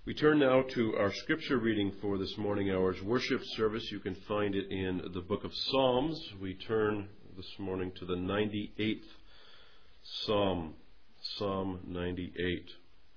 We turn now to our scripture reading for this morning hour's worship service. You can find it in the book of Psalms. We turn this morning to the 98th Psalm, Psalm 98.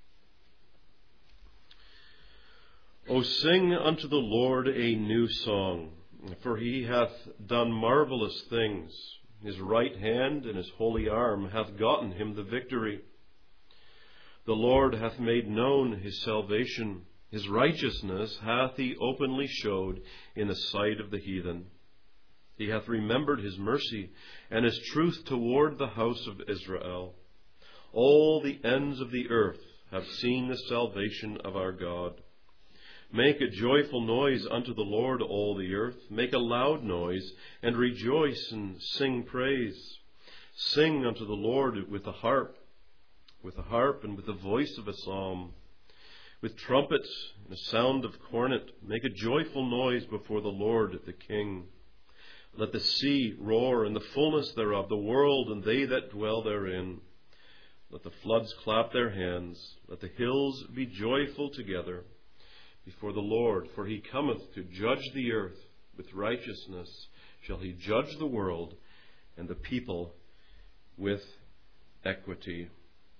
O sing unto the Lord a new song, for he hath done marvelous things. His right hand and his holy arm hath gotten him the victory. The Lord hath made known his salvation. His righteousness hath he openly showed in the sight of the heathen. He hath remembered his mercy and his truth toward the house of Israel. All the ends of the earth have seen the salvation of our God. Make a joyful noise unto the Lord, all the earth. Make a loud noise, and rejoice and sing praise. Sing unto the Lord with the harp and with the voice of a psalm, with trumpets and a sound of cornet. Make a joyful noise before the Lord the King. Let the sea roar and the fullness thereof, the world and they that dwell therein. Let the floods clap their hands. Let the hills be joyful together before the Lord, for he cometh to judge the earth. With righteousness shall he judge the world and the people with equity.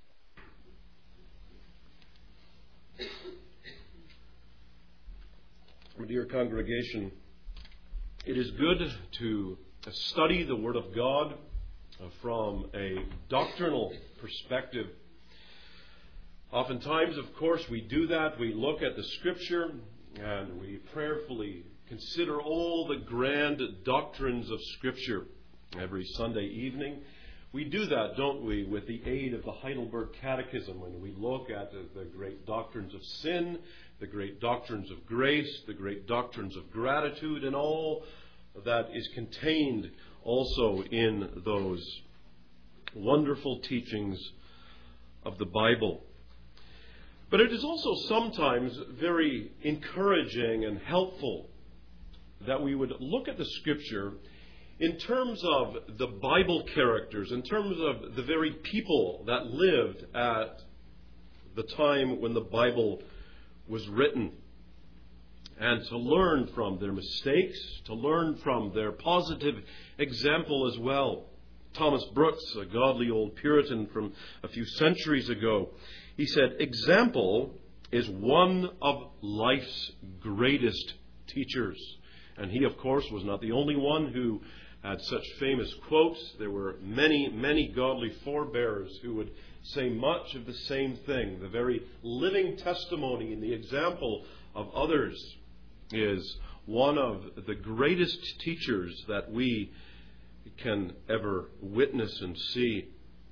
Dear congregation, it is good to study the Word of God from a doctrinal perspective. Oftentimes, of course, we do that. We look at the Scripture and we prayerfully consider all the grand doctrines of Scripture every Sunday evening. We do that, don't we, with the aid of the Heidelberg Catechism, when we look at the great doctrines of sin, the great doctrines of grace, the great doctrines of gratitude, and all that is contained also in those wonderful teachings of the Bible. But it is also sometimes very encouraging and helpful that we would look at the Scripture in terms of the Bible characters, in terms of the very people that lived at the time when the Bible was written, and to learn from their mistakes, to learn from their positive example as well. Thomas Brooks, a godly old Puritan from a few centuries ago, he said, "Example is one of life's greatest teachers." And he, of course, was not the only one who had such famous quotes. There were many, many godly forebears who would say much of the same thing. The very living testimony and the example of others is one of the greatest teachers that we can ever witness and see.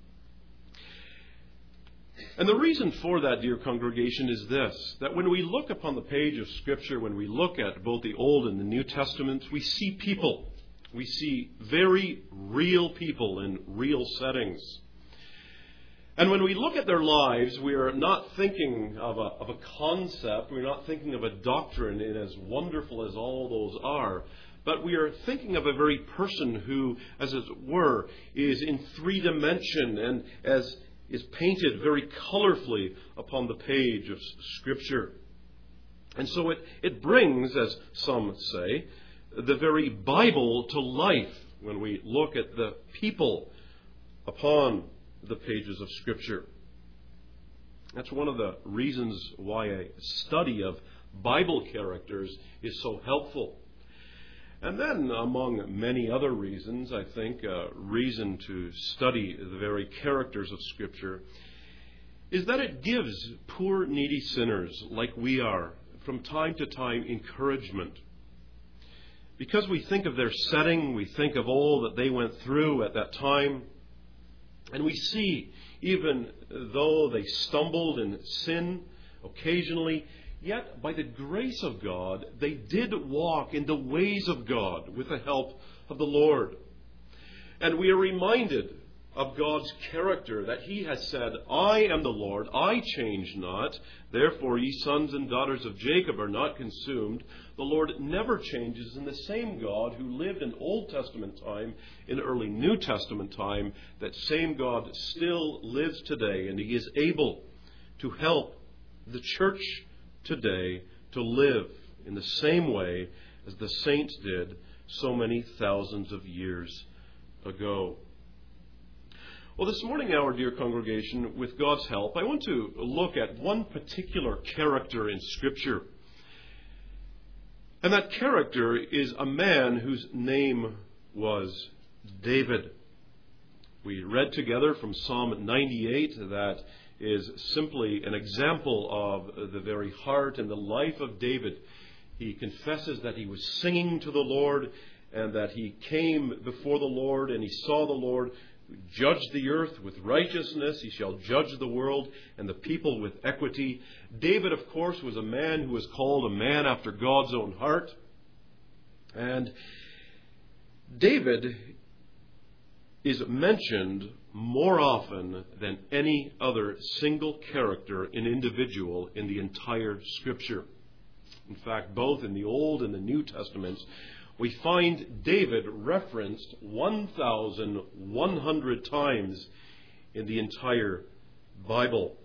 And the reason for that, dear congregation, is this, that when we look upon the page of Scripture, when we look at both the Old and the New Testaments, we see people. We see very real people in real settings. And when we look at their lives, we are not thinking of a concept, we're not thinking of a doctrine in as wonderful as all those are, but we are thinking of a very person who, as it were, is in three dimension and as is painted very colorfully upon the page of Scripture. And so it brings, as some say, the very Bible to life when we look at the people upon the pages of Scripture. That's one of the reasons why a study of Bible characters is so helpful. And then, among many other reasons, I think a reason to study the very characters of Scripture is that it gives poor, needy sinners like we are, from time to time, encouragement. Because we think of their setting, we think of all that they went through at that time, and we see, even though they stumbled in sin occasionally, yet by the grace of God, they did walk in the ways of God with the help of the Lord. And we are reminded of God's character, that He has said, "I am the Lord, I change not. Therefore ye sons and daughters of Jacob are not consumed." The Lord never changes, and the same God who lived in Old Testament time, in early New Testament time, that same God still lives today, and He is able to help the church today to live in the same way as the saints did so many thousands of years ago. Well, this morning, our dear congregation, with God's help, I want to look at one particular character in Scripture. And that character is a man whose name was David. We read together from Psalm 98 that is simply an example of the very heart and the life of David. He confesses that he was singing to the Lord and that he came before the Lord and he saw the Lord judge the earth with righteousness. He shall judge the world and the people with equity. David, of course, was a man who was called a man after God's own heart. And David is mentioned more often than any other single character and individual in the entire Scripture. In fact, both in the Old and the New Testaments, we find David referenced 1,100 times in the entire Bible.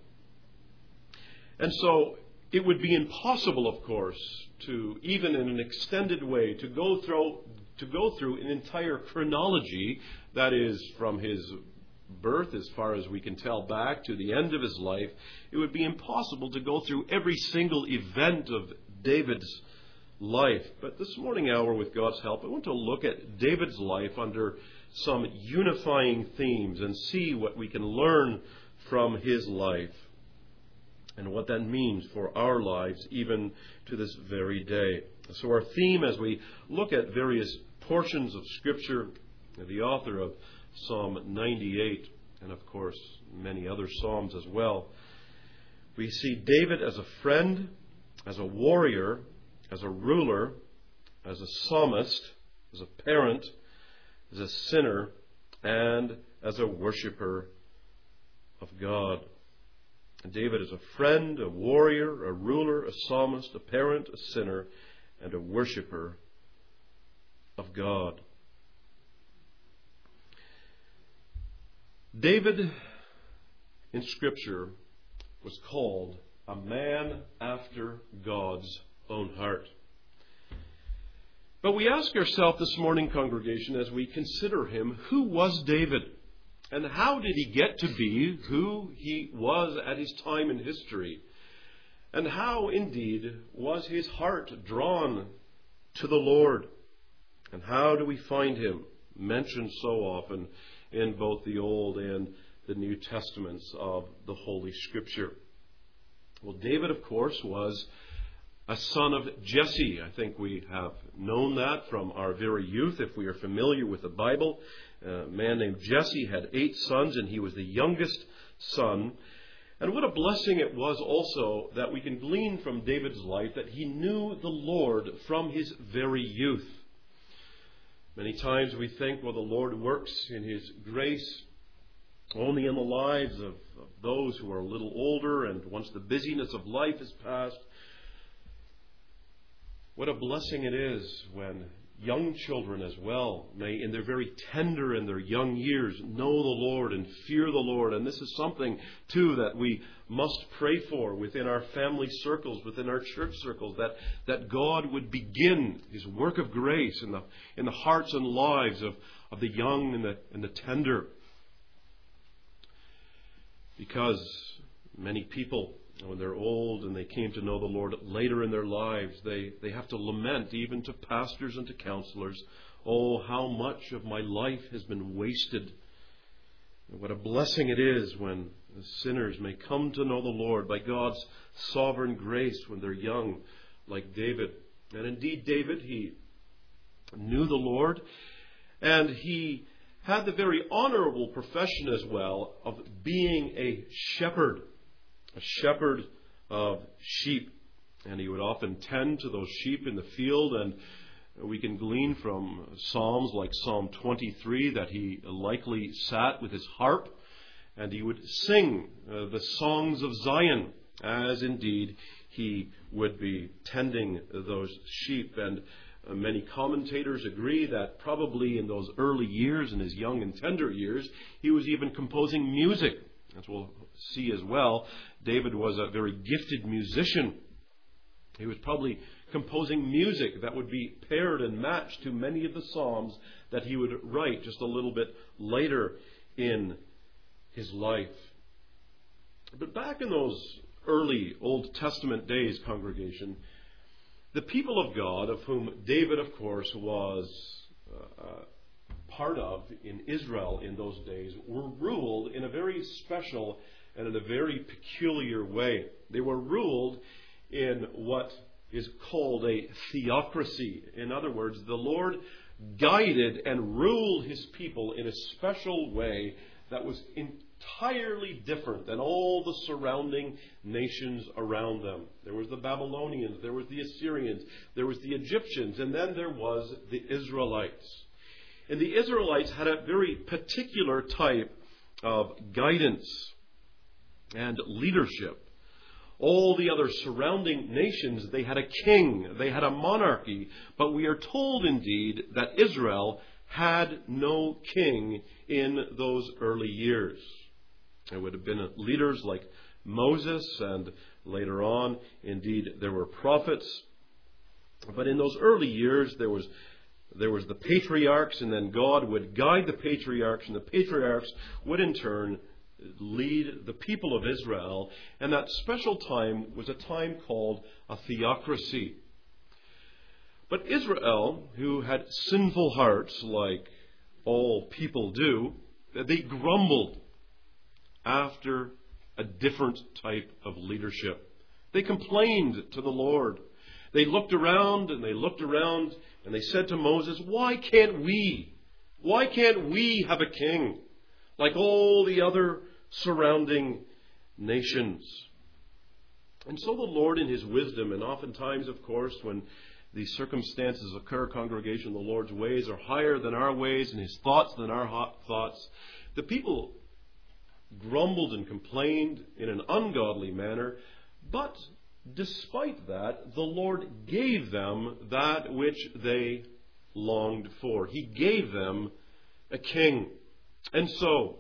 And so it would be impossible, of course, to, even in an extended way, to go through an entire chronology, that is, from his birth, as far as we can tell back, to the end of his life. It would be impossible to go through every single event of David's life. But this morning hour, with God's help, I want to look at David's life under some unifying themes and see what we can learn from his life and what that means for our lives even to this very day. So our theme, as we look at various portions of Scripture, the author of Psalm 98, and of course many other Psalms as well, we see David as a friend, as a warrior, as a ruler, as a psalmist, as a parent, as a sinner, and as a worshiper of God. And David is a friend, a warrior, a ruler, a psalmist, a parent, a sinner, and a worshiper of God. David in Scripture was called a man after God's own heart. But we ask ourselves this morning, congregation, as we consider him, who was David? And how did he get to be who he was at his time in history? And how, indeed, was his heart drawn to the Lord? And how do we find him mentioned so often in both the Old and the New Testaments of the Holy Scripture? Well, David, of course, was a son of Jesse. I think we have known that from our very youth, if we are familiar with the Bible. A man named Jesse had 8 sons, and he was the youngest son. And what a blessing it was also that we can glean from David's life that he knew the Lord from his very youth. Many times we think, well, the Lord works in his grace only in the lives of those who are a little older, and once the busyness of life is past. What a blessing it is when young children as well may, in their very tender and their young years, know the Lord and fear the Lord. And this is something, too, that we must pray for within our family circles, within our church circles, that God would begin his work of grace in the hearts and lives of the young and the tender. Because many people, when they're old and they came to know the Lord later in their lives, they have to lament, even to pastors and to counselors, oh, how much of my life has been wasted. And what a blessing it is when the sinners may come to know the Lord by God's sovereign grace when they're young, like David. And indeed, David, he knew the Lord, and he had the very honorable profession as well of being a shepherd of sheep. And he would often tend to those sheep in the field, and we can glean from Psalms like Psalm 23 that he likely sat with his harp and he would sing the songs of Zion, as indeed he would be tending those sheep. And many commentators agree that probably in those early years, in his young and tender years, he was even composing music. As we'll see as well, David was a very gifted musician. He was probably composing music that would be paired and matched to many of the psalms that he would write just a little bit later in his life. But back in those early Old Testament days, congregation, the people of God, of whom David, of course, was part of in Israel in those days, were ruled in a very special and in a very peculiar way. They were ruled in what is called a theocracy. In other words, the Lord guided and ruled his people in a special way that was entirely different than all the surrounding nations around them. There was the Babylonians, there was the Assyrians, there was the Egyptians, and then there was the Israelites. And the Israelites had a very particular type of guidance and leadership. All the other surrounding nations, they had a king, they had a monarchy, but we are told indeed that Israel had no king in those early years. There would have been leaders like Moses, and later on, indeed, there were prophets. But in those early years, there was the patriarchs, and then God would guide the patriarchs, and the patriarchs would in turn lead the people of Israel. And that special time was a time called a theocracy. But Israel, who had sinful hearts like all people do, they grumbled after a different type of leadership. They complained to the Lord. They looked around and they said to Moses, why can't we have a king like all the other surrounding nations? And so the Lord, in his wisdom, and oftentimes, of course, when these circumstances occur, congregation, the Lord's ways are higher than our ways and his thoughts than our thoughts. The people grumbled and complained in an ungodly manner, but despite that, the Lord gave them that which they longed for. He gave them a king. And so,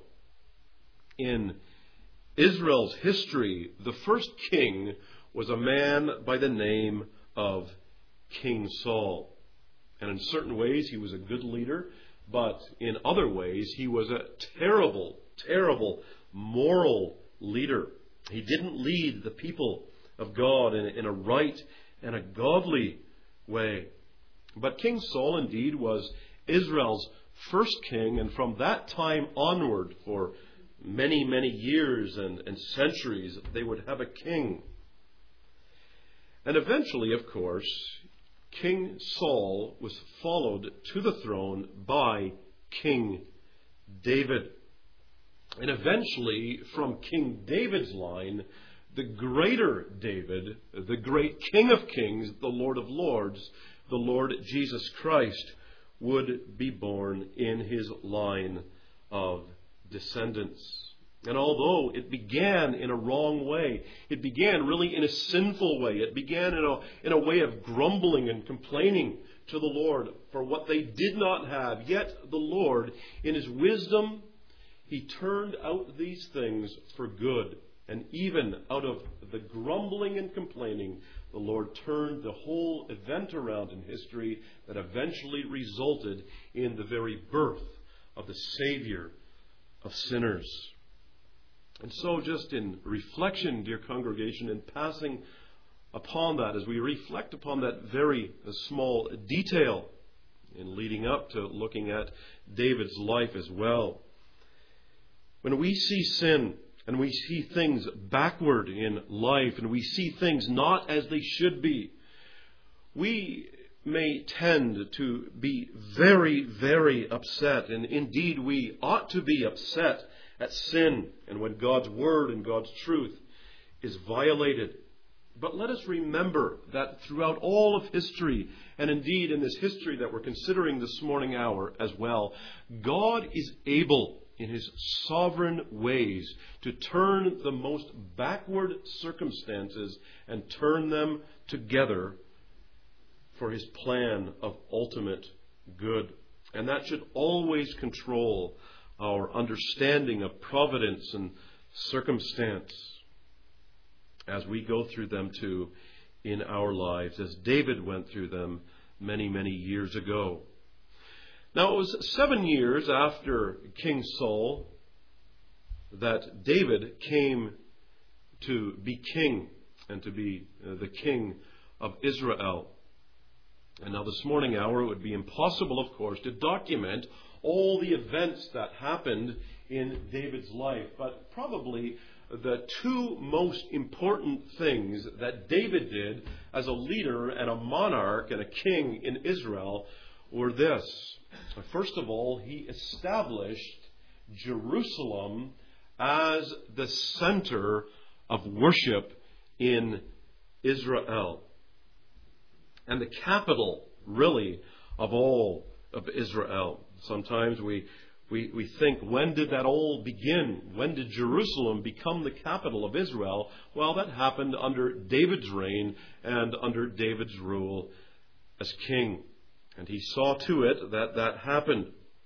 in Israel's history, the first king was a man by the name of King Saul. And in certain ways, he was a good leader, but in other ways, he was a terrible, terrible moral leader. He didn't lead the people of God in a right and a godly way. But King Saul indeed was Israel's first king, and from that time onward, for many, many years and centuries, they would have a king. And eventually, of course, King Saul was followed to the throne by King David. And eventually, from King David's line, the greater David, the great King of Kings, the Lord of Lords, the Lord Jesus Christ, would be born in his line of descendants. And although it began in a wrong way, it began really in a sinful way. It began in a way of grumbling and complaining to the Lord for what they did not have. Yet the Lord, in his wisdom, he turned out these things for good. And even out of the grumbling and complaining, the Lord turned the whole event around in history that eventually resulted in the very birth of the Savior of sinners. And so just in reflection, dear congregation, in passing upon that, as we reflect upon that very small detail in leading up to looking at David's life as well, when we see sin and we see things backward in life and we see things not as they should be, we may tend to be very, very upset. And indeed, we ought to be upset at sin and when God's word and God's truth is violated. But let us remember that throughout all of history, and indeed in this history that we're considering this morning hour as well, God is able in his sovereign ways to turn the most backward circumstances and turn them together for his plan of ultimate good. And that should always control our understanding of providence and circumstance as we go through them too in our lives, as David went through them many, many years ago. Now, it was 7 years after King Saul that David came to be king and to be the king of Israel. And now this morning hour, it would be impossible, of course, to document all the events that happened in David's life. But probably the two most important things that David did as a leader and a monarch and a king in Israel were this. First of all, he established Jerusalem as the center of worship in Israel, and the capital, really, of all of Israel. Sometimes we think, when did that all begin? When did Jerusalem become the capital of Israel? Well, that happened under David's reign and under David's rule as king. And he saw to it that that happened.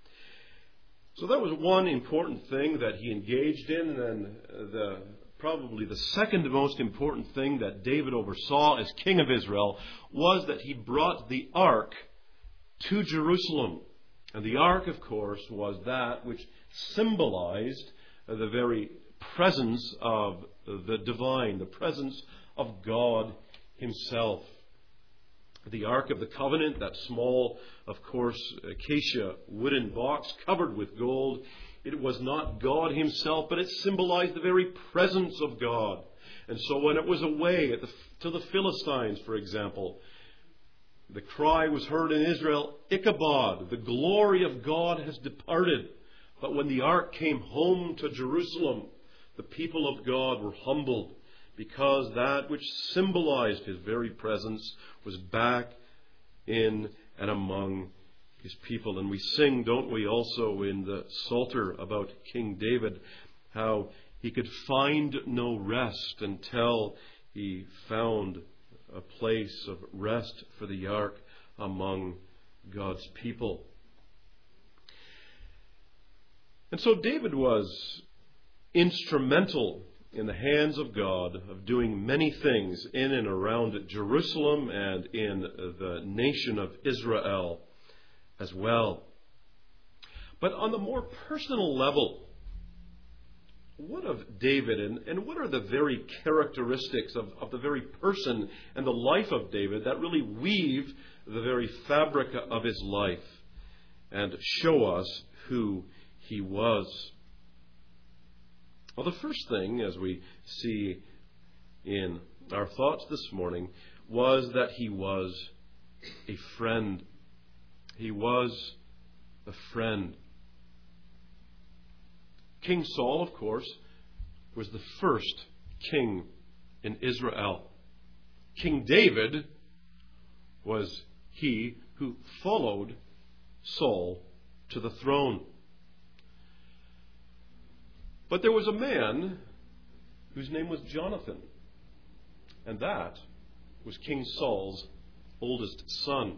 So that was one important thing that he engaged in. And probably the second most important thing that David oversaw as king of Israel was that he brought the ark to Jerusalem. And the ark, of course, was that which symbolized the very presence of the divine, the presence of God himself. The Ark of the Covenant, that small, of course, acacia wooden box covered with gold, it was not God himself, but it symbolized the very presence of God. And so when it was away to the Philistines, for example, the cry was heard in Israel, Ichabod, the glory of God has departed. But when the ark came home to Jerusalem, the people of God were humbled, because that which symbolized his very presence was back in and among his people. And we sing, don't we, also in the Psalter about King David, how he could find no rest until he found a place of rest for the ark among God's people. And so David was instrumental in the hands of God of doing many things in and around Jerusalem and in the nation of Israel as well. But on the more personal level, what of David, and what are the very characteristics of the very person and the life of David that really weave the very fabric of his life and show us who he was? Well, the first thing, as we see in our thoughts this morning, was that he was a friend. He was a friend. King Saul, of course, was the first king in Israel. King David was he who followed Saul to the throne. But there was a man whose name was Jonathan, and that was King Saul's oldest son.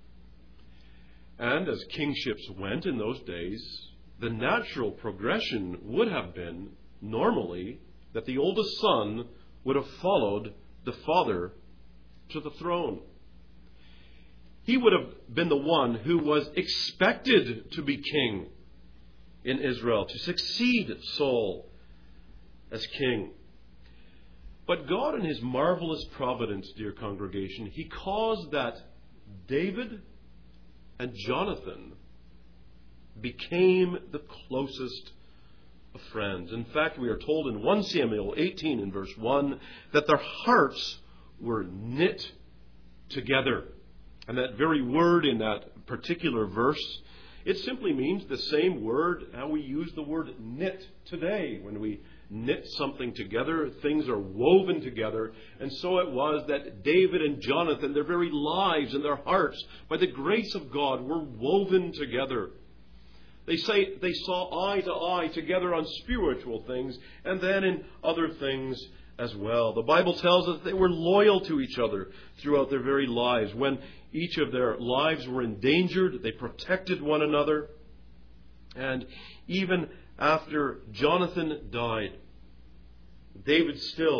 And as kingships went in those days, the natural progression would have been, normally, that the oldest son would have followed the father to the throne. He would have been the one who was expected to be king in Israel, to succeed Saul as king. But God, in his marvelous providence, dear congregation, he caused that David and Jonathan became the closest of friends. In fact, we are told in 1 Samuel 18 in verse 1 that their hearts were knit together. And that very word in that particular verse, it simply means the same word how we use the word knit today. When we knit something together, things are woven together. And so it was that David and Jonathan, their very lives and their hearts, by the grace of God, were woven together. They say they saw eye to eye together on spiritual things and then in other things as well. The Bible tells us they were loyal to each other throughout their very lives. When each of their lives were endangered, they protected one another. And even after Jonathan died, David still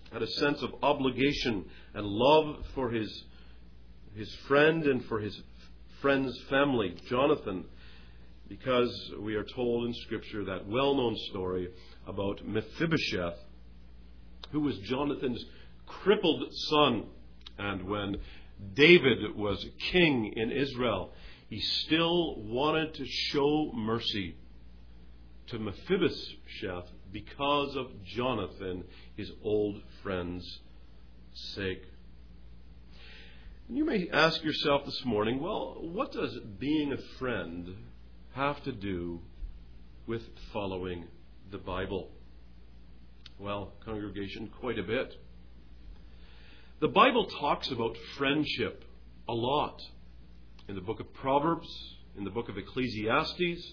had a sense of obligation and love for his friend and for his friend's family, Jonathan, because we are told in Scripture that well-known story about Mephibosheth, who was Jonathan's crippled son. And when David was king in Israel, he still wanted to show mercy to Mephibosheth because of Jonathan, his old friend's sake. And you may ask yourself this morning, well, what does being a friend have to do with following the Bible? Well, congregation, quite a bit. The Bible talks about friendship a lot. In the book of Proverbs, in the book of Ecclesiastes,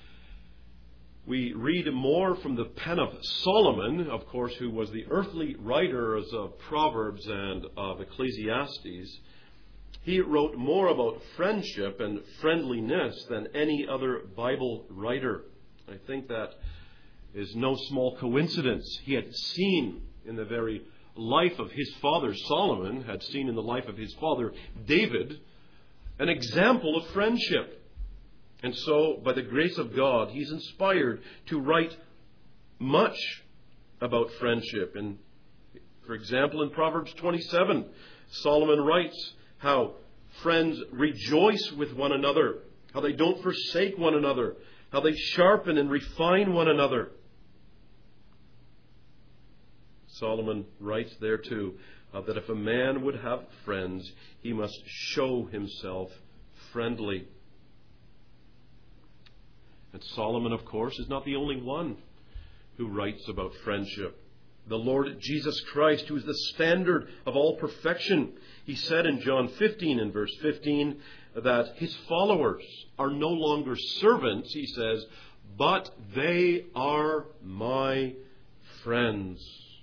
we read more from the pen of Solomon, of course, who was the earthly writers of Proverbs and of Ecclesiastes. He wrote more about friendship and friendliness than any other Bible writer. I think that is no small coincidence. He had seen in the very life of his father Solomon, had seen in the life of his father David, an example of friendship. And so, by the grace of God, he's inspired to write much about friendship. And, for example, in Proverbs 27, Solomon writes how friends rejoice with one another, how they don't forsake one another, how they sharpen and refine one another. Solomon writes there too that if a man would have friends, he must show himself friendly. And Solomon, of course, is not the only one who writes about friendship. The Lord Jesus Christ, who is the standard of all perfection, he said in John 15 and verse 15 that his followers are no longer servants, he says, but they are my friends.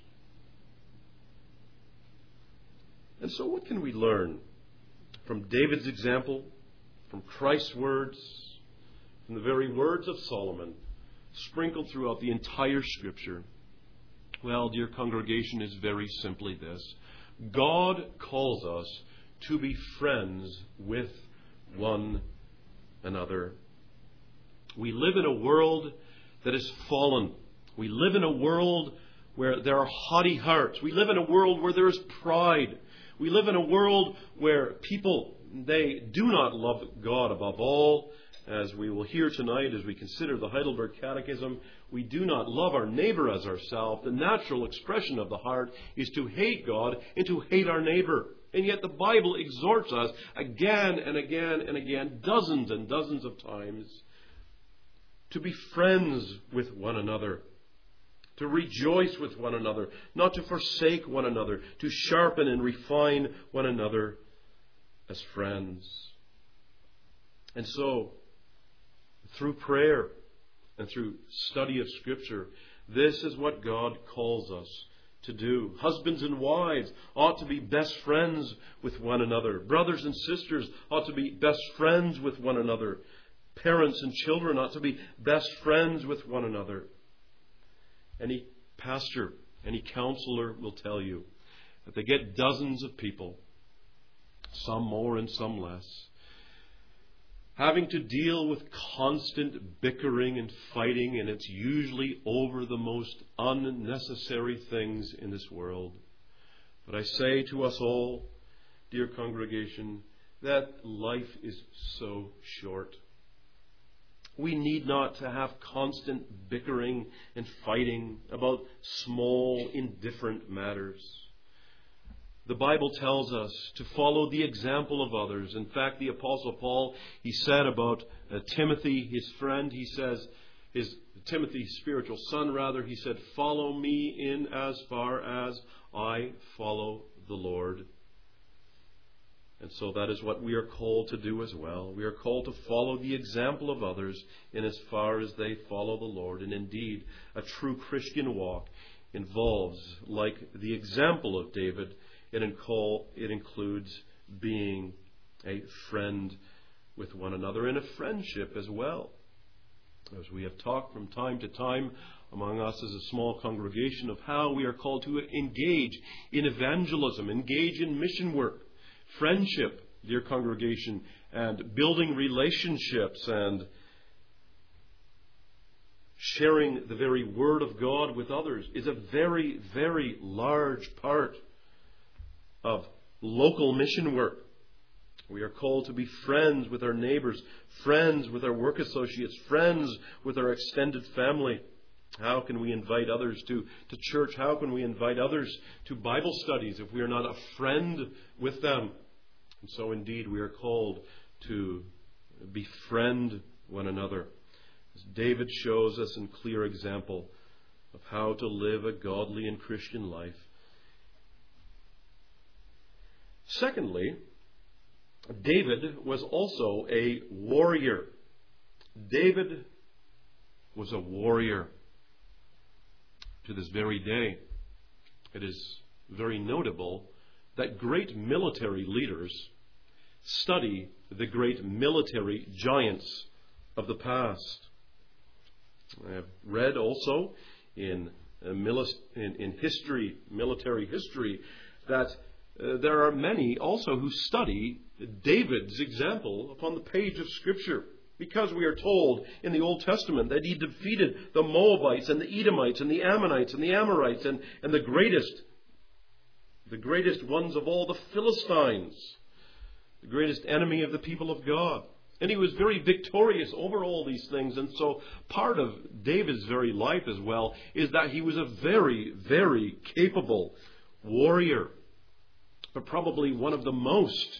And so what can we learn from David's example, from Christ's words, from the very words of Solomon, sprinkled throughout the entire Scripture? Well, dear congregation, is very simply this. God calls us to be friends with one another. We live in a world that is fallen. We live in a world where there are haughty hearts. We live in a world where there is pride. We live in a world where people, they do not love God above all. As we will hear tonight as we consider the Heidelberg Catechism, we do not love our neighbor as ourselves. The natural expression of the heart is to hate God and to hate our neighbor. And yet the Bible exhorts us again and again and again, dozens and dozens of times, to be friends with one another, to rejoice with one another, not to forsake one another, to sharpen and refine one another as friends. And so, through prayer and through study of Scripture, this is what God calls us to do. Husbands and wives ought to be best friends with one another. Brothers and sisters ought to be best friends with one another. Parents and children ought to be best friends with one another. Any pastor, any counselor will tell you that they get dozens of people, some more and some less, having to deal with constant bickering and fighting, and it's usually over the most unnecessary things in this world. But I say to us all, dear congregation, that life is so short. We need not to have constant bickering and fighting about small, indifferent matters. The Bible tells us to follow the example of others. In fact, the Apostle Paul, he said about Timothy, his friend, he says, Timothy's spiritual son rather, he said, follow me in as far as I follow the Lord. And so that is what we are called to do as well. We are called to follow the example of others in as far as they follow the Lord. And indeed, a true Christian walk involves, like the example of David, it includes being a friend with one another in a friendship as well. As we have talked from time to time among us as a small congregation of how we are called to engage in evangelism, engage in mission work, friendship, dear congregation, and building relationships and sharing the very Word of God with others is a very, very large part of local mission work. We are called to be friends with our neighbors, friends with our work associates, friends with our extended family. How can we invite others to church? How can we invite others to Bible studies if we are not a friend with them? And so indeed we are called to befriend one another. As David shows us in clear example of how to live a godly and Christian life. Secondly, David was also a warrior. David was a warrior. To this very day, it is very notable that great military leaders study the great military giants of the past. I have read also in history, military history, that there are many also who study David's example upon the page of Scripture, because we are told in the Old Testament that he defeated the Moabites and the Edomites and the Ammonites and the Amorites and the greatest ones of all, the Philistines, the greatest enemy of the people of God. And he was very victorious over all these things. And so part of David's very life as well is that he was a very, very capable warrior. But probably one of the most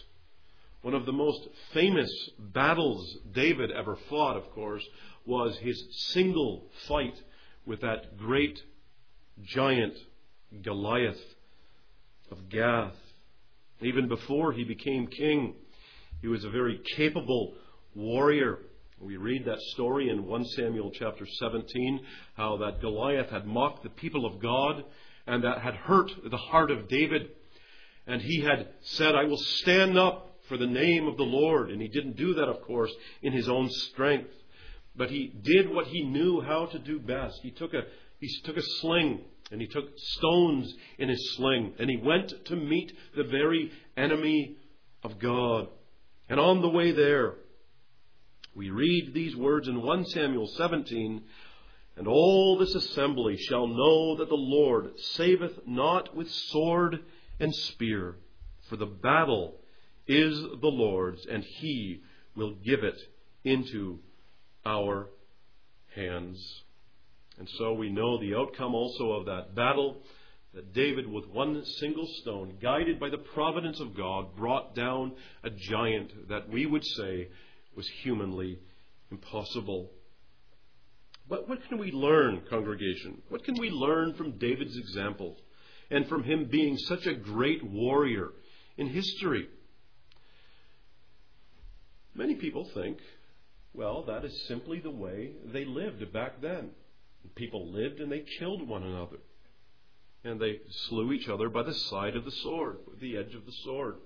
famous battles David ever fought, of course, was his single fight with that great giant Goliath of Gath. Even before he became king, he was a very capable warrior. We read that story in 1 Samuel chapter 17, how that Goliath had mocked the people of God and that had hurt the heart of David. And he had said, "I will stand up for the name of the Lord." And he didn't do that, of course, in his own strength. But he did what he knew how to do best. He took a sling, and he took stones in his sling, and he went to meet the very enemy of God. And on the way there, we read these words in 1 Samuel 17, "And all this assembly shall know that the Lord saveth not with sword and spear, for the battle is the Lord's, and He will give it into our hands." And so we know the outcome also of that battle, that David, with one single stone, guided by the providence of God, brought down a giant that we would say was humanly impossible. But what can we learn, congregation? What can we learn from David's example and from him being such a great warrior in history? Many people think, well, that is simply the way they lived back then. People lived and they killed one another. And they slew each other by the side of the sword, with the edge of the sword.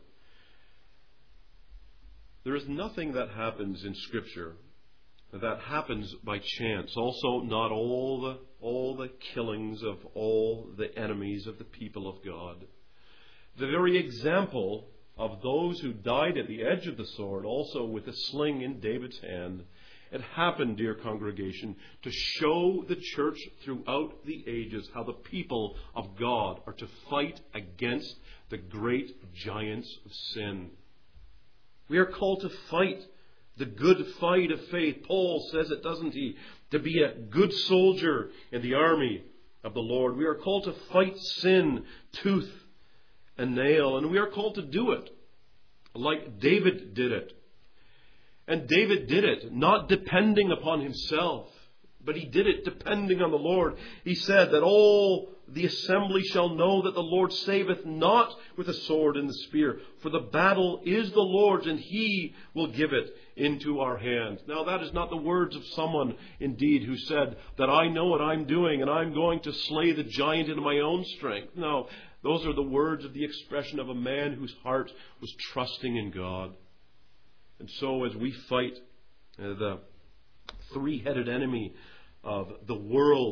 There is nothing that happens in Scripture that happens by chance. Also, not all the killings of all the enemies of the people of God. The very example of those who died at the edge of the sword, also with a sling in David's hand, it happened, dear congregation, to show the church throughout the ages how the people of God are to fight against the great giants of sin. We are called to fight the good fight of faith. Paul says it, doesn't he? To be a good soldier in the army of the Lord. We are called to fight sin tooth and nail. And we are called to do it like David did it. And David did it not depending upon himself, but he did it depending on the Lord. He said that all the assembly shall know that the Lord saveth not with a sword and the spear, for the battle is the Lord's, and He will give it into our hands. Now, that is not the words of someone, indeed, who said that I know what I'm doing and I'm going to slay the giant in my own strength. No, those are the words of the expression of a man whose heart was trusting in God. And so as we fight the three-headed enemy of the world,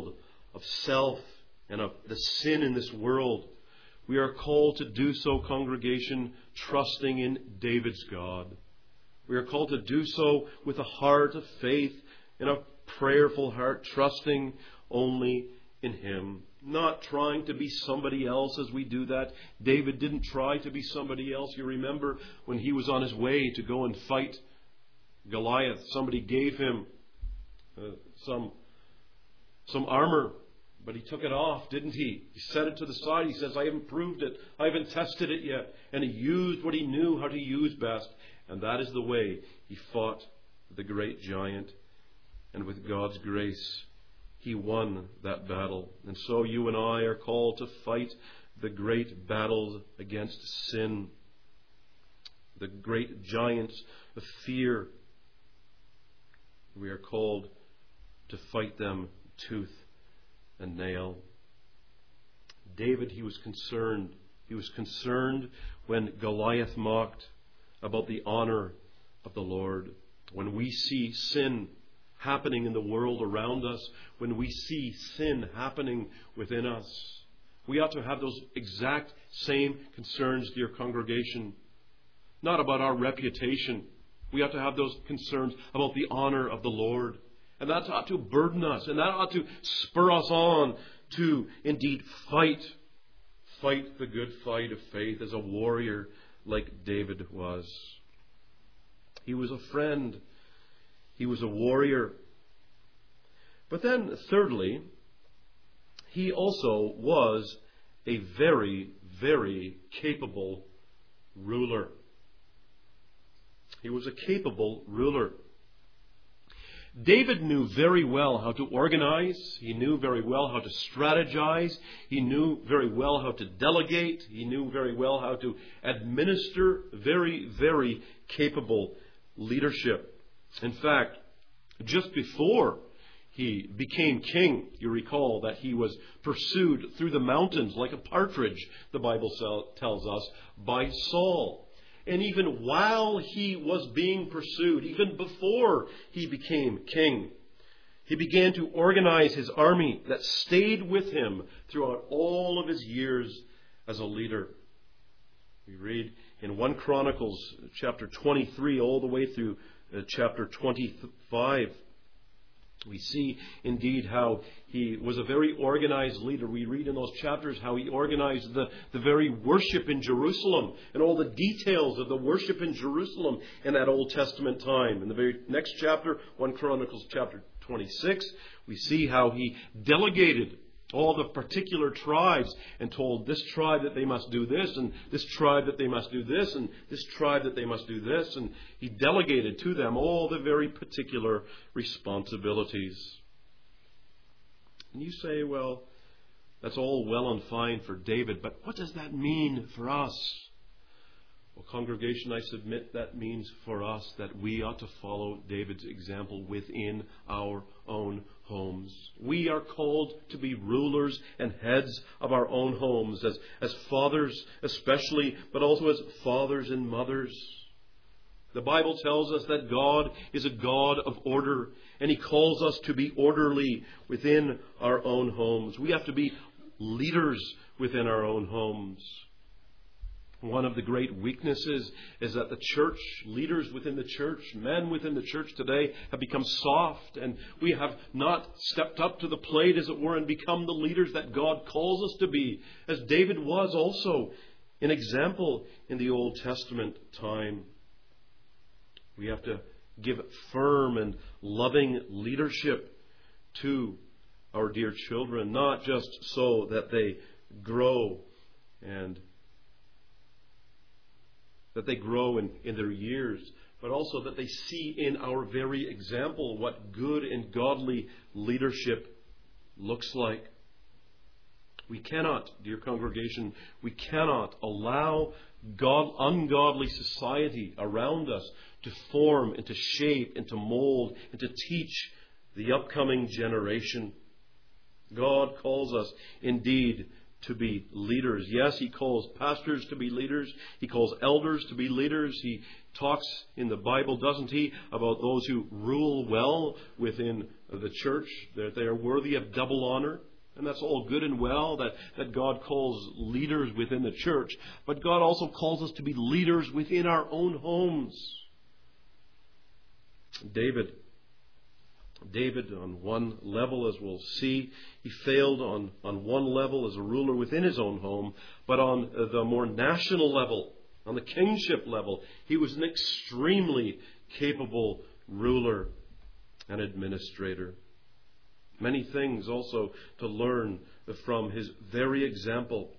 of self and of the sin in this world. We are called to do so, congregation, trusting in David's God. We are called to do so with a heart of faith and a prayerful heart, trusting only in Him. Not trying to be somebody else as we do that. David didn't try to be somebody else. You remember when he was on his way to go and fight Goliath, somebody gave him some armor, but he took it off, didn't he? He set it to the side. He says, I haven't proved it. I haven't tested it yet. And he used what he knew how to use best. And that is the way he fought the great giant. And with God's grace, he won that battle. And so you and I are called to fight the great battles against sin, the great giants of fear. We are called to fight them tooth and nail. David, he was concerned. He was concerned when Goliath mocked about the honor of the Lord. When we see sin happening in the world around us, when we see sin happening within us, we ought to have those exact same concerns, dear congregation. Not about our reputation. We ought to have those concerns about the honor of the Lord. And that ought to burden us, and that ought to spur us on to indeed fight the good fight of faith as a warrior like David was. He was a friend. He was a warrior. But then, thirdly, he also was a very, very capable ruler. He was a capable ruler. David knew very well how to organize. He knew very well how to strategize. He knew very well how to delegate. He knew very well how to administer very, very capable leadership. In fact, just before he became king, you recall that he was pursued through the mountains like a partridge, the Bible tells us, by Saul. And even while he was being pursued, even before he became king, he began to organize his army that stayed with him throughout all of his years as a leader. We read in 1 Chronicles chapter 23 all the way through chapter 25. We see indeed how he was a very organized leader. We read in those chapters how he organized the very worship in Jerusalem and all the details of the worship in Jerusalem in that Old Testament time. In the very next chapter, 1 Chronicles chapter 26, we see how he delegated all the particular tribes and told this tribe that they must do this, and this tribe that they must do this, and this tribe that they must do this. And he delegated to them all the very particular responsibilities. And you say, well, that's all well and fine for David, but what does that mean for us? Well, congregation, I submit that means for us that we ought to follow David's example within our own homes. We are called to be rulers and heads of our own homes, as fathers especially, but also as fathers and mothers. The Bible tells us that God is a God of order, and He calls us to be orderly within our own homes. We have to be leaders within our own homes. One of the great weaknesses is that the church, leaders within the church, men within the church today have become soft, and we have not stepped up to the plate, as it were, and become the leaders that God calls us to be, as David was also an example in the Old Testament time. We have to give firm and loving leadership to our dear children, not just so that they grow and that they grow in their years, but also that they see in our very example what good and godly leadership looks like. We cannot, dear congregation, we cannot allow ungodly society around us to form and to shape and to mold and to teach the upcoming generation. God calls us indeed to be leaders. Yes, He calls pastors to be leaders. He calls elders to be leaders. He talks in the Bible, doesn't He, about those who rule well within the church, that they are worthy of double honor. And that's all good and well that God calls leaders within the church. But God also calls us to be leaders within our own homes. David, on one level, as we'll see, he failed on one level as a ruler within his own home. But on the more national level, on the kingship level, he was an extremely capable ruler and administrator. Many things also to learn from his very example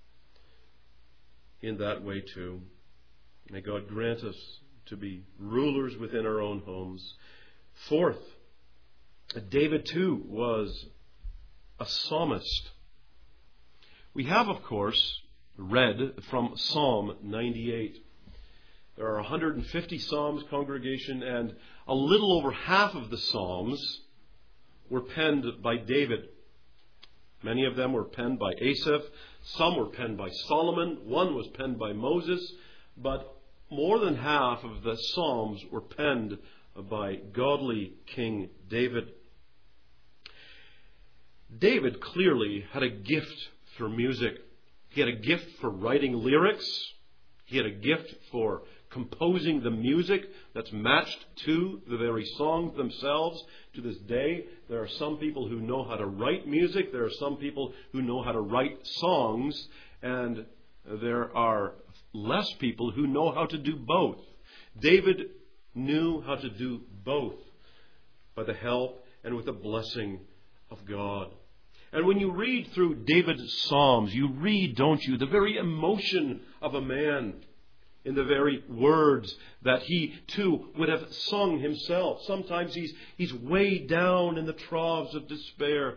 in that way too. May God grant us to be rulers within our own homes. Fourth, David too was a psalmist. We have, of course, read from Psalm 98. There are 150 Psalms, congregation, and a little over half of the Psalms were penned by David. Many of them were penned by Asaph. Some were penned by Solomon. One was penned by Moses. But more than half of the Psalms were penned by godly King David. David clearly had a gift for music. He had a gift for writing lyrics. He had a gift for composing the music that's matched to the very songs themselves. To this day, there are some people who know how to write music. There are some people who know how to write songs. And there are less people who know how to do both. David knew how to do both by the help and with the blessing of God. And when you read through David's Psalms, you read, don't you, the very emotion of a man in the very words that he too would have sung himself. Sometimes he's way down in the troughs of despair.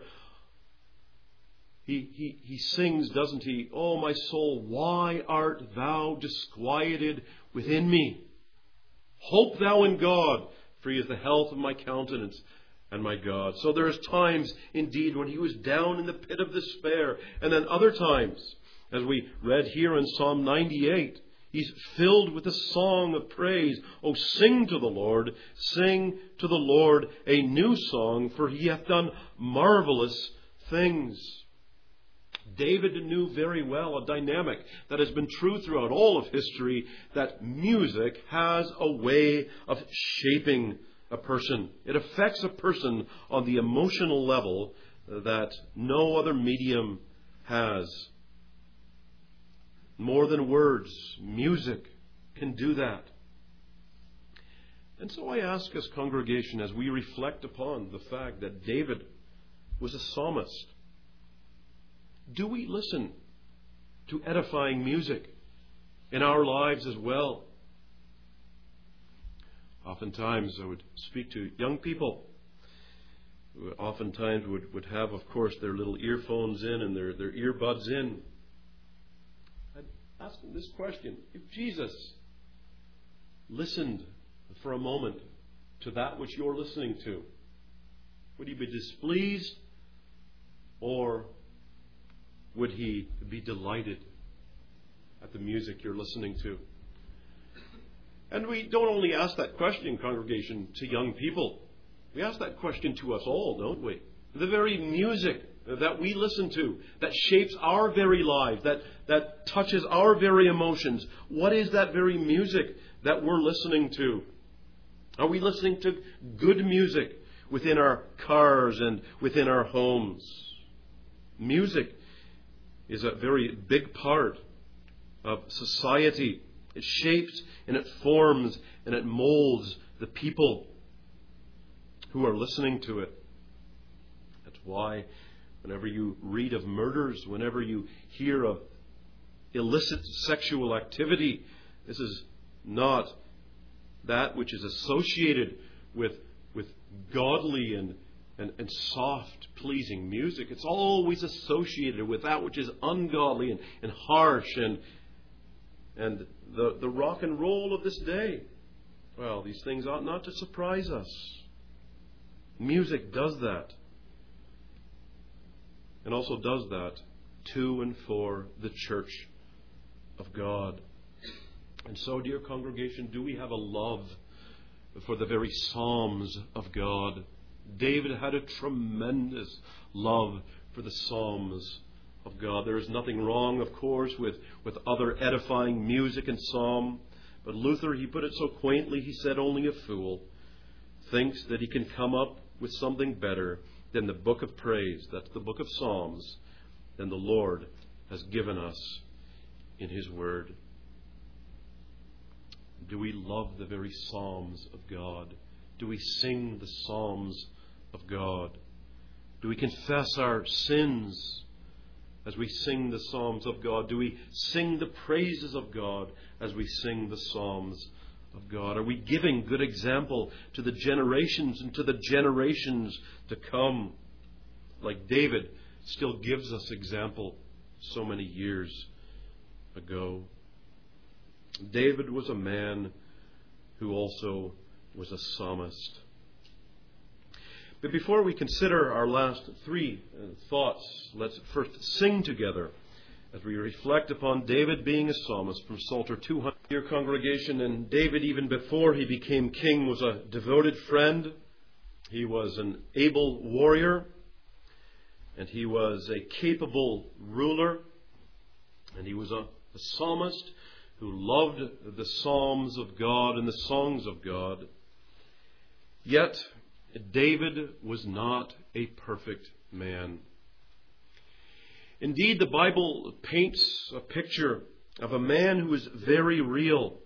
He sings, doesn't he? Oh, my soul, why art thou disquieted within me? Hope thou in God, for he is the health of my countenance and my God. So there's times, indeed, when he was down in the pit of despair. And then other times, as we read here in Psalm 98, he's filled with a song of praise. Oh, sing to the Lord, sing to the Lord a new song, for he hath done marvelous things. David knew very well a dynamic that has been true throughout all of history, that music has a way of shaping a person. It affects a person on the emotional level that no other medium has. More than words, music can do that. And so I ask us, congregation, as we reflect upon the fact that David was a psalmist, do we listen to edifying music in our lives as well? Oftentimes I would speak to young people who oftentimes would have, of course, their little earphones in and their earbuds in. I'd ask them this question: if Jesus listened for a moment to that which you're listening to, would he be displeased, or would he be delighted at the music you're listening to? And we don't only ask that question, congregation, to young people. We ask that question to us all, don't we? The very music that we listen to, that shapes our very lives, that touches our very emotions. What is that very music that we're listening to? Are we listening to good music within our cars and within our homes? Music is a very big part of society. It shapes and it forms and it molds the people who are listening to it. That's why whenever you read of murders, whenever you hear of illicit sexual activity, this is not that which is associated with godly and soft, pleasing music. It's always associated with that which is ungodly and harsh and the rock and roll of this day. Well, these things ought not to surprise us. Music does that. And also does that to and for the church of God. And so, dear congregation, do we have a love for the very Psalms of God? David had a tremendous love for the Psalms of God. There is nothing wrong, of course, with other edifying music and psalm. But Luther, he put it so quaintly, he said, only a fool thinks that he can come up with something better than the book of praise, that's the book of Psalms, than the Lord has given us in His Word. Do we love the very Psalms of God? Do we sing the Psalms of God? Do we confess our sins as we sing the Psalms of God? Do we sing the praises of God as we sing the Psalms of God? Are we giving good example to the generations and to the generations to come? Like David still gives us example so many years ago. David was a man who also was a psalmist. But before we consider our last three thoughts, let's first sing together as we reflect upon David being a psalmist from Psalter 200. Dear congregation, and David, even before he became king, was a devoted friend. He was an able warrior, and he was a capable ruler, and he was a psalmist who loved the psalms of God and the songs of God. Yet, David was not a perfect man. Indeed, the Bible paints a picture of a man who is very real.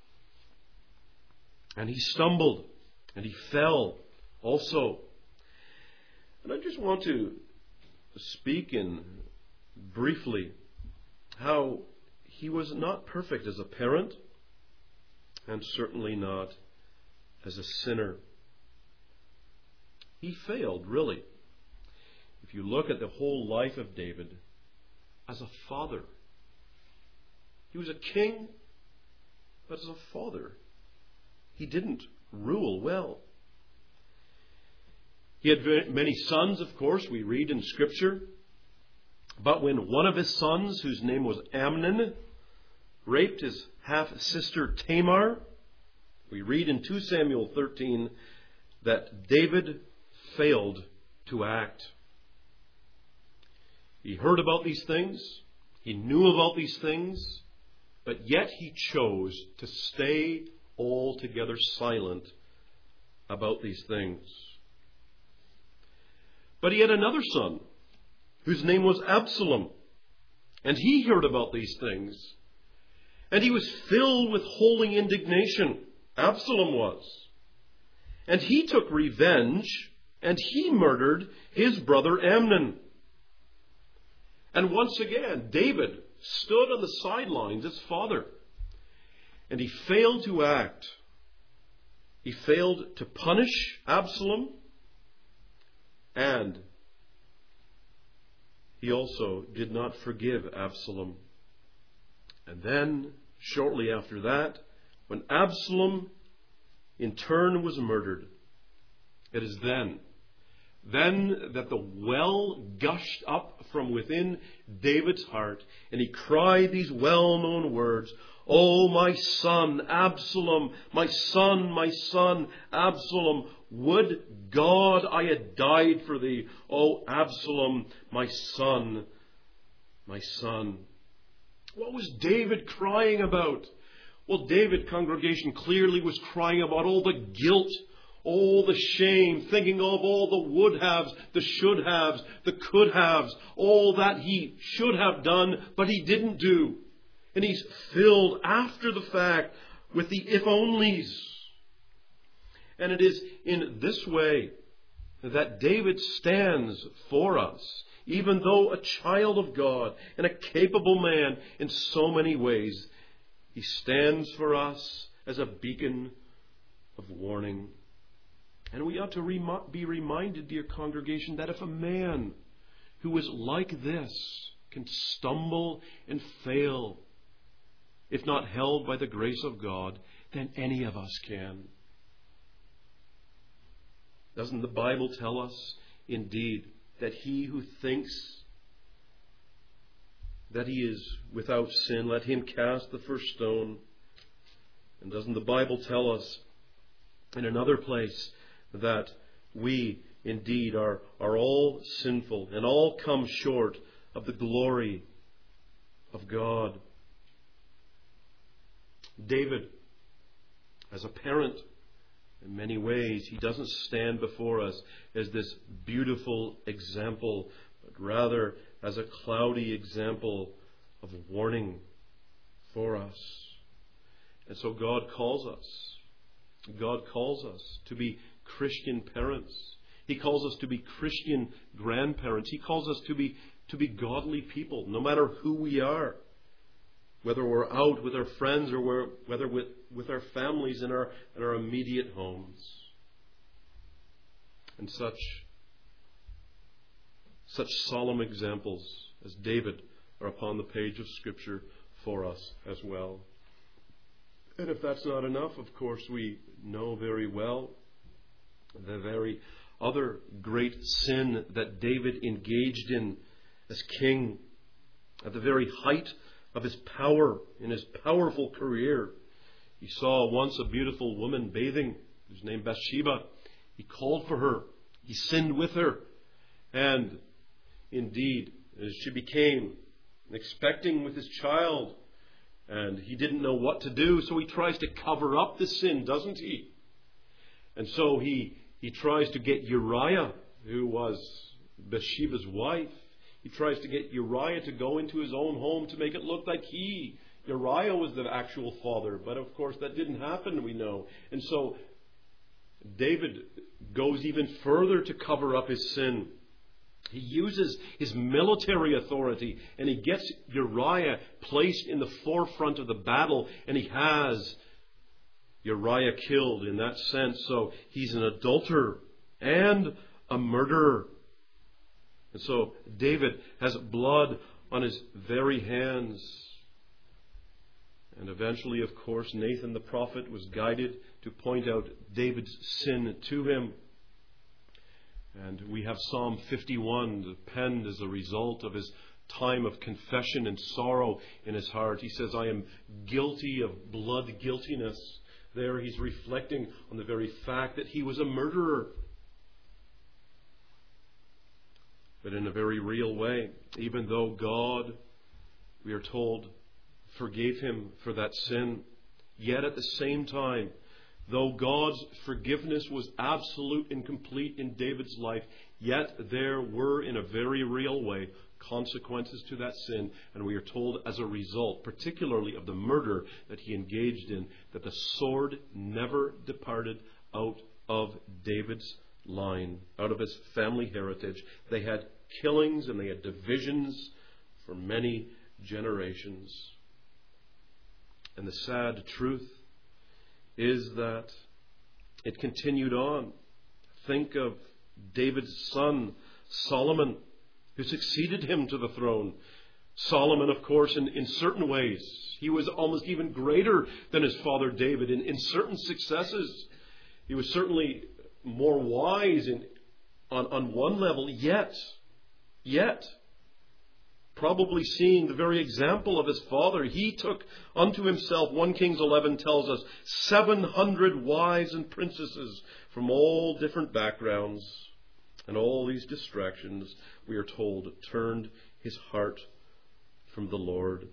And he stumbled and he fell also. And I just want to speak in briefly how he was not perfect as a parent and certainly not as a sinner. He failed, really. If you look at the whole life of David as a father, he was a king, but as a father, he didn't rule well. He had many sons, of course, we read in Scripture. But when one of his sons, whose name was Amnon, raped his half-sister Tamar, we read in 2 Samuel 13 that David failed to act. He heard about these things. He knew about these things. But yet he chose to stay altogether silent about these things. But he had another son whose name was Absalom. And he heard about these things. And he was filled with holy indignation. Absalom was. And he took revenge. And he murdered his brother Amnon. And once again, David stood on the sidelines as father. And he failed to act. He failed to punish Absalom. And he also did not forgive Absalom. And then, shortly after that, when Absalom in turn was murdered, it is then that the well gushed up from within David's heart, and he cried these well-known words, "Oh, my son, Absalom, my son, Absalom, would God I had died for thee. Oh, Absalom, my son, my son." What was David crying about? Well, David, congregation, clearly was crying about all the guilt, all the shame, thinking of all the would-haves, the should-haves, the could-haves, all that he should have done, but he didn't do. And he's filled after the fact with the if-onlys. And it is in this way that David stands for us, even though a child of God and a capable man in so many ways. He stands for us as a beacon of warning. And we ought to be reminded, dear congregation, that if a man who is like this can stumble and fail, if not held by the grace of God, then any of us can. Doesn't the Bible tell us, indeed, that he who thinks that he is without sin, let him cast the first stone? And doesn't the Bible tell us in another place that we indeed are all sinful and all come short of the glory of God. David, as a parent, in many ways, he doesn't stand before us as this beautiful example, but rather as a cloudy example of warning for us. And so God calls us. God calls us to be Christian parents. He calls us to be Christian grandparents. He calls us to be godly people, no matter who we are. Whether we're out with our friends or whether with our families in our immediate homes. And such solemn examples as David are upon the page of Scripture for us as well. And if that's not enough, of course, we know very well the very other great sin that David engaged in as king at the very height of his power in his powerful career. He saw once a beautiful woman bathing, whose name Bathsheba. He called for her. He sinned with her. And indeed, as she became expecting with his child, and he didn't know what to do, so he tries to cover up the sin, doesn't he? And so he tries to get Uriah, who was Bathsheba's wife. He tries to get Uriah to go into his own home to make it look like Uriah was the actual father. But of course that didn't happen, we know. And so David goes even further to cover up his sin. He uses his military authority and he gets Uriah placed in the forefront of the battle, and he has Uriah killed in that sense. So he's an adulterer and a murderer. And so David has blood on his very hands. And eventually, of course, Nathan the prophet was guided to point out David's sin to him. And we have Psalm 51 penned as a result of his time of confession and sorrow in his heart. He says, I am guilty of blood guiltiness. There he's reflecting on the very fact that he was a murderer. But in a very real way, even though God, we are told, forgave him for that sin, yet at the same time, though God's forgiveness was absolute and complete in David's life, yet there were, in a very real way, consequences to that sin. And we are told as a result, particularly of the murder that he engaged in, that the sword never departed out of David's line, out of his family heritage. They had killings and they had divisions for many generations. And the sad truth is that it continued on. Think of David's son, Solomon, who succeeded him to the throne. Solomon, of course, in certain ways, he was almost even greater than his father David in certain successes. He was certainly more wise on one level, yet, probably seeing the very example of his father, he took unto himself, 1 Kings 11 tells us, 700 wives and princesses from all different backgrounds. And all these distractions, we are told, turned his heart from the Lord.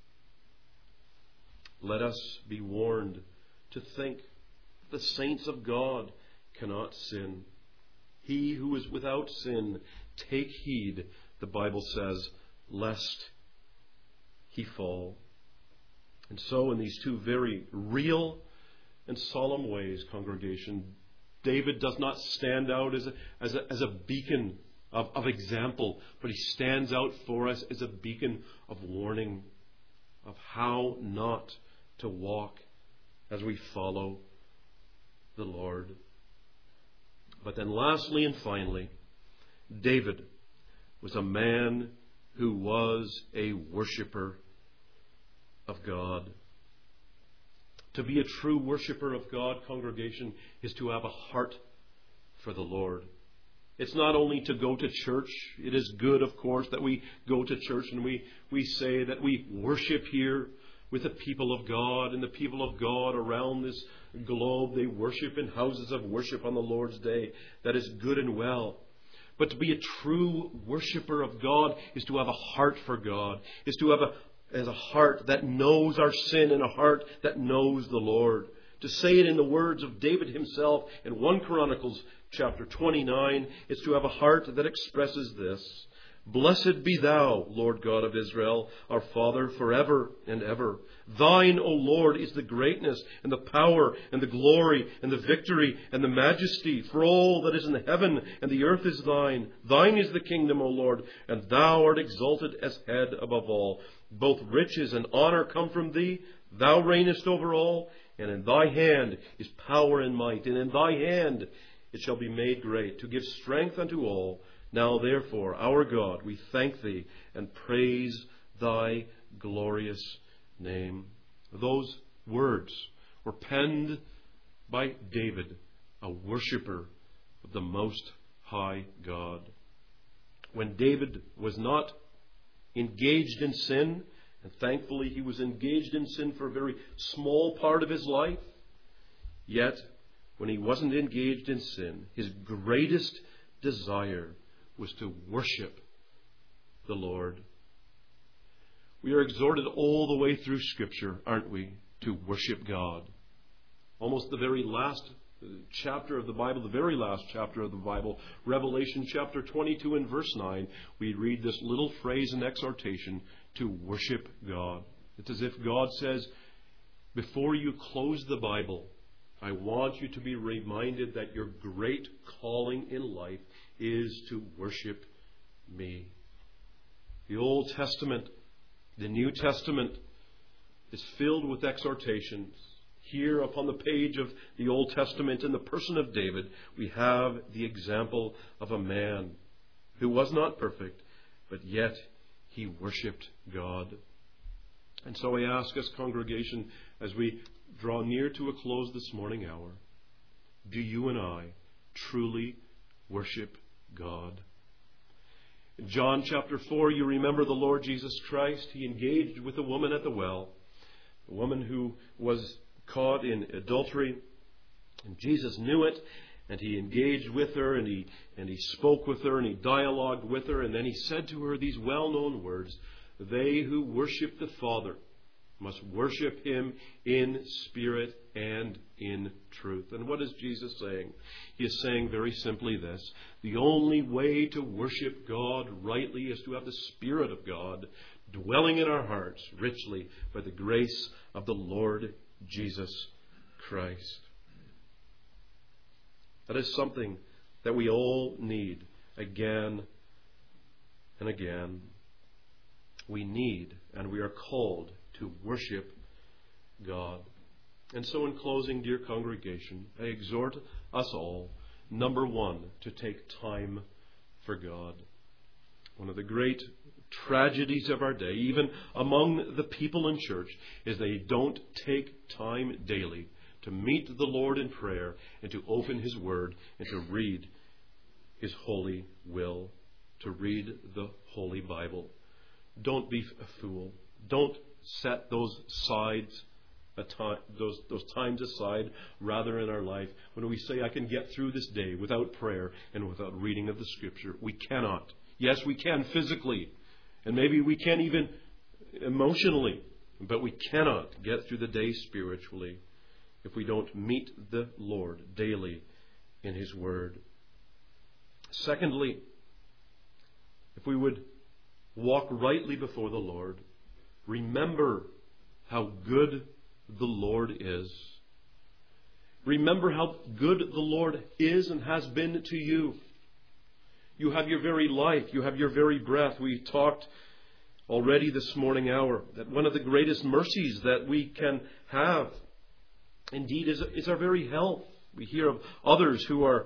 Let us be warned to think the saints of God cannot sin. He who is without sin, take heed, the Bible says, lest he fall. And so in these two very real and solemn ways, congregation, David does not stand out as a beacon of example, but he stands out for us as a beacon of warning of how not to walk as we follow the Lord. But then lastly and finally, David was a man who was a worshipper of God. To be a true worshipper of God, congregation, is to have a heart for the Lord. It's not only to go to church. It is good, of course, that we go to church and we say that we worship here. with the people of God, and the people of God around this globe, they worship in houses of worship on the Lord's Day. That is good and well. But to be a true worshipper of God is to have a heart for God, is to have a heart that knows our sin and a heart that knows the Lord. To say it in the words of David himself in 1 Chronicles chapter 29, is to have a heart that expresses this: Blessed be thou, Lord God of Israel, our Father, forever and ever. Thine, O Lord, is the greatness and the power and the glory and the victory and the majesty, for all that is in heaven and the earth is thine. Thine is the kingdom, O Lord, and thou art exalted as head above all. Both riches and honor come from thee. Thou reignest over all, and in thy hand is power and might, and in thy hand it shall be made great, to give strength unto all. Now, therefore, our God, we thank thee and praise thy glorious name. Those words were penned by David, a worshipper of the Most High God. When David was not engaged in sin, and thankfully he was engaged in sin for a very small part of his life, yet when he wasn't engaged in sin, his greatest desire was to worship the Lord. We are exhorted all the way through Scripture, aren't we, to worship God. Almost the very last chapter of the Bible, the very last chapter of the Bible, Revelation chapter 22 and verse 9, we read this little phrase and exhortation to worship God. It's as if God says, before you close the Bible, I want you to be reminded that your great calling in life is to worship me. The Old Testament, the New Testament is filled with exhortations. Here upon the page of the Old Testament, in the person of David, we have the example of a man who was not perfect, but yet he worshipped God. And so I ask us, congregation, as we draw near to a close this morning hour, do you and I truly worship God? In John chapter 4, you remember the Lord Jesus Christ. He engaged with a woman at the well, a woman who was caught in adultery, and Jesus knew it, and he engaged with her, and he spoke with her, and he dialogued with her, and then he said to her these well-known words: they who worship the Father must worship him in spirit and in truth. And what is Jesus saying? He is saying very simply this: the only way to worship God rightly is to have the Spirit of God dwelling in our hearts richly by the grace of the Lord Jesus Christ. That is something that we all need again and again. We need and we are called to worship God. And so in closing, dear congregation, I exhort us all, number one, to take time for God. One of the great tragedies of our day, even among the people in church, is they don't take time daily to meet the Lord in prayer and to open His Word and to read His holy will, to read the Holy Bible. Don't be a fool. Don't set those times aside rather in our life when we say, I can get through this day without prayer and without reading of the Scripture. We cannot. Yes, we can physically, and maybe we can even emotionally, but we cannot get through the day spiritually if we don't meet the Lord daily in His Word. Secondly, if we would walk rightly before the Lord, remember how good the Lord is. Remember how good the Lord is and has been to you. You have your very life. You have your very breath. We talked already this morning hour that one of the greatest mercies that we can have, indeed, is our very health. We hear of others who are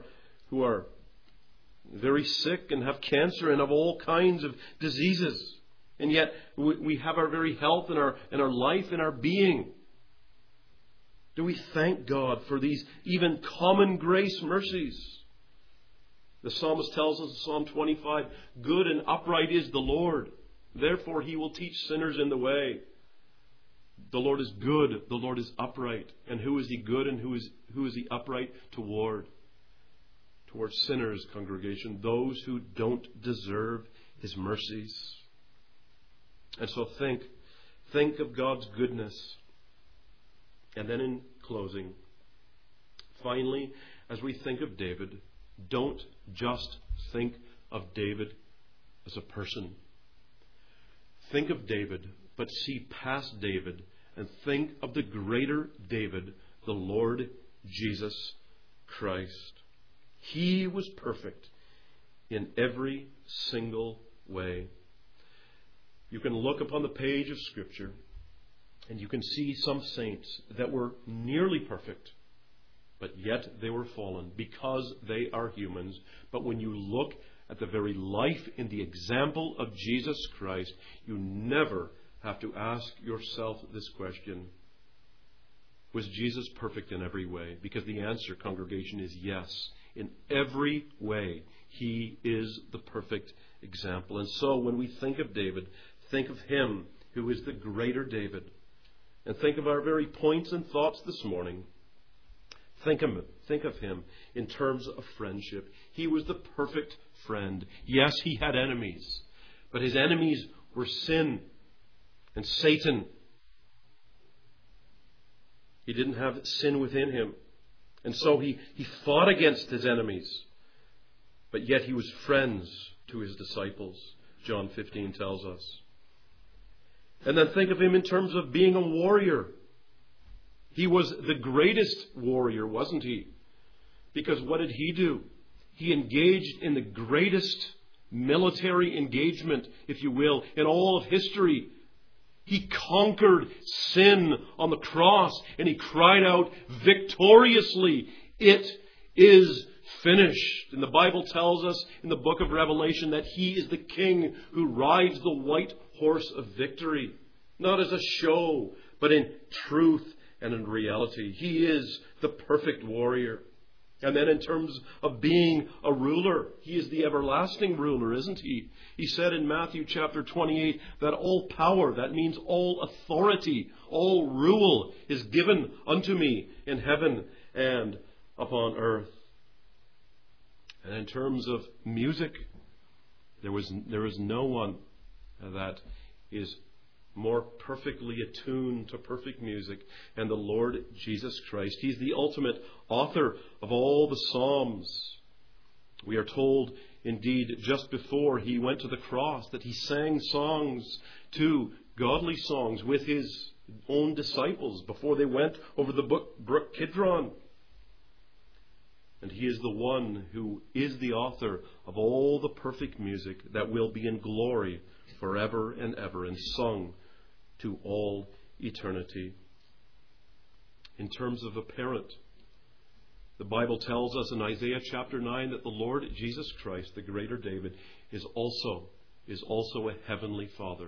very sick and have cancer and have all kinds of diseases. And yet we have our very health and our life and our being. Do we thank God for these even common grace mercies? The psalmist tells us in Psalm 25, good and upright is the Lord. Therefore He will teach sinners in the way. The Lord is good. The Lord is upright. And who is He good and who is He upright toward? Towards sinners, congregation, those who don't deserve His mercies. And so think of God's goodness. And then in closing, finally, as we think of David, don't just think of David as a person. Think of David, but see past David and think of the greater David, the Lord Jesus Christ. He was perfect in every single way. You can look upon the page of Scripture and you can see some saints that were nearly perfect, but yet they were fallen because they are humans. But when you look at the very life in the example of Jesus Christ, you never have to ask yourself this question: was Jesus perfect in every way? Because the answer, congregation, is yes. In every way, He is the perfect example. And so when we think of David, think of Him who is the greater David. And think of our very points and thoughts this morning. Think of Him in terms of friendship. He was the perfect friend. Yes, He had enemies, but His enemies were sin and Satan. He didn't have sin within Him. And so he fought against His enemies. But yet He was friends to His disciples, John 15 tells us. And then think of Him in terms of being a warrior. He was the greatest warrior, wasn't He? Because what did He do? He engaged in the greatest military engagement, if you will, in all of history. He conquered sin on the cross and He cried out victoriously, "It is finished." And the Bible tells us in the book of Revelation that He is the King who rides the white horse of victory, not as a show, but in truth and in reality. He is the perfect warrior. And then in terms of being a ruler, He is the everlasting ruler, isn't He? He said in Matthew chapter 28 that all power, that means all authority, all rule is given unto me in heaven and upon earth. And in terms of music, there is no one that is more perfectly attuned to perfect music and the Lord Jesus Christ. He's the ultimate author of all the Psalms. We are told, indeed, just before He went to the cross, that He sang songs too, godly songs, with His own disciples before they went over the brook Kidron. And He is the one who is the author of all the perfect music that will be in glory forever and ever and sung to all eternity. In terms of a parent, the Bible tells us in Isaiah chapter 9 that the Lord Jesus Christ, the greater David, is also a heavenly Father.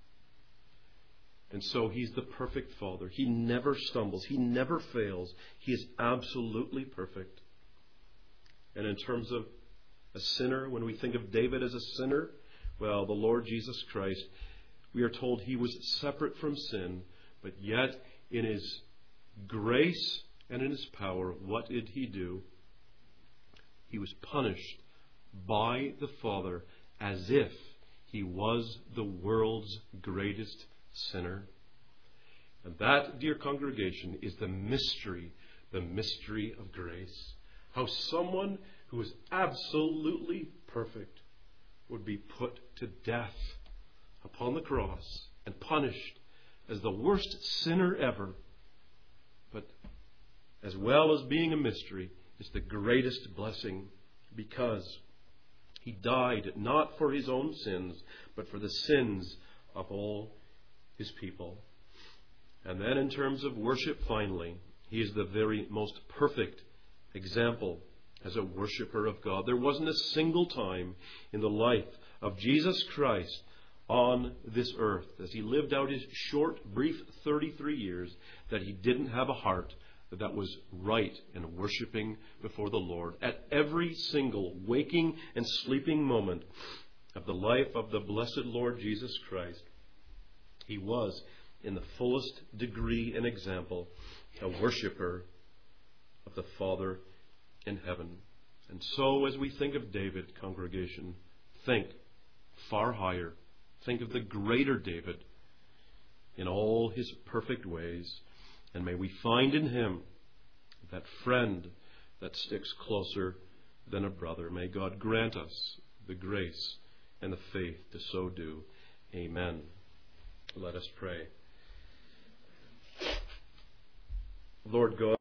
And so He's the perfect Father. He never stumbles. He never fails. He is absolutely perfect. And in terms of a sinner, when we think of David as a sinner, well, the Lord Jesus Christ, we are told He was separate from sin, but yet in His grace and in His power, what did He do? He was punished by the Father as if He was the world's greatest sinner. And that, dear congregation, is the mystery of grace. How someone who is absolutely perfect would be put to death upon the cross and punished as the worst sinner ever. But as well as being a mystery, it's the greatest blessing, because He died not for His own sins, but for the sins of all His people. And then in terms of worship, finally, He is the very most perfect example as a worshipper of God. There wasn't a single time in the life of Jesus Christ on this earth, as He lived out His short, brief 33 years, that He didn't have a heart that was right in worshiping before the Lord. At every single waking and sleeping moment of the life of the blessed Lord Jesus Christ, He was in the fullest degree and example, a worshipper of the Father in heaven. And so, as we think of David, congregation, think far higher. Think of the greater David in all his perfect ways. And may we find in him that friend that sticks closer than a brother. May God grant us the grace and the faith to so do. Amen. Let us pray. Lord God,